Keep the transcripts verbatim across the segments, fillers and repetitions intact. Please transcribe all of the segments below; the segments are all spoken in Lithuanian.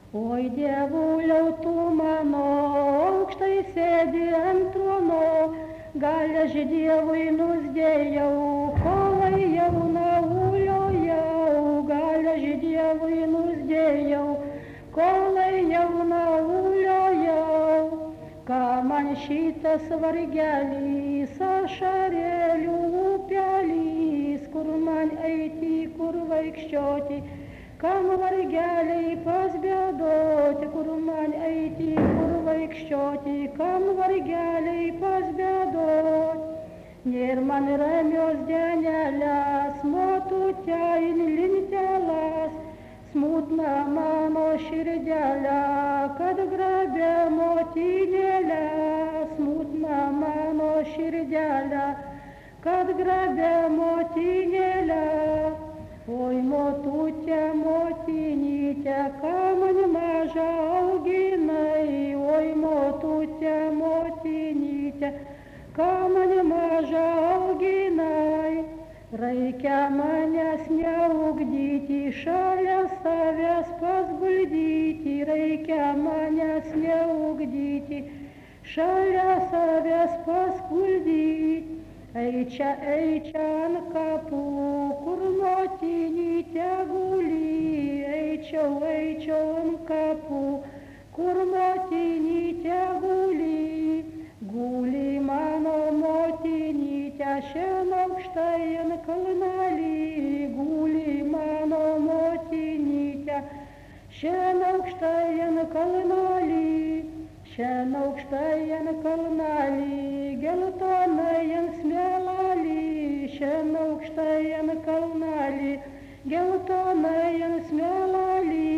Oi dievuliau tu mano, aukštai sėdi ant trono, gal aš Dievui nusdėjau, kolai jauna uliojau, gal aš Dievui nusdėjau, kolai jauna uliojau. Ką man šitas vargelis, ašarėlių upelis, kur man eiti, kur vaikščioti, kam vargeliai pasbėdoti, kur man eiti, kur vaikščioti, kam vargeliai pasbėdoti. Nėr man ramios dienelės, motutein lintelas, smutna mano širdelė, kad grabė motinėlę, smutna mano širdelė, kad grabė motinėlę. Oi motute, motinyte, ką man maža auginai, oi motute, motinyte, ką man maža auginai. Reikia manęs neugdyti, šalia savęs pasguldyti, reikia manęs neugdyti, šalia savęs pasguldyti. Ei čia, ei čia ant kapų, kur motinytė guli, eičiau, eičiau ant kapų, kur motinytė guli. Guli mano motinytė, šiandien aukštai ant kalnelį, guli mano motinytė, šiandien aukštai ant kalnelį. Šiandien aukštai ant kalnelį, geltonai ant smėlelį, šiandien aukštai ant kalnelį, geltonai ant smėlelį.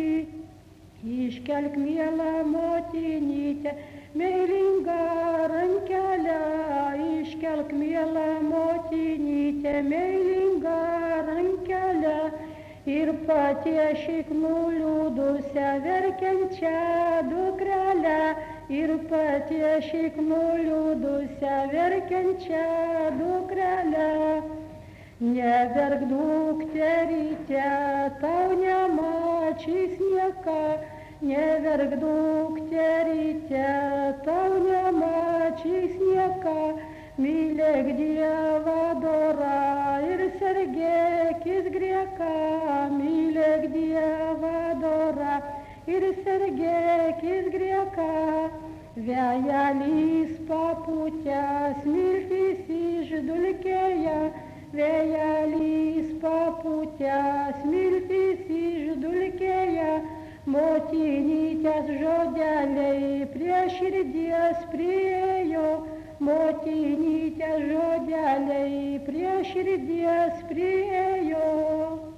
Iškelk mielą motinytę, meilingą rankelę, iškelk mielą motinytę, meilingą rankelę. Ir patiešyk nuliūdusią verkiančią dukrelę, ir patiešyk nuliūdusią verkiančią dukrelę. Neverk dukteryte, tau nemačys nieka, neverk dukteryte, tau nemačys nieka. Mylėk Dievą dorą ir sergėkis grieką, mylėk Dievą dorą ir sergėkis grieką. Vėjelis papūtęs, smiltys išdulkėja, vėjelis papūtęs, smiltys išdulkėja. Motinytės žodeliai prie širdies priėjo, motinytės žodeliai prie širdies priėjo.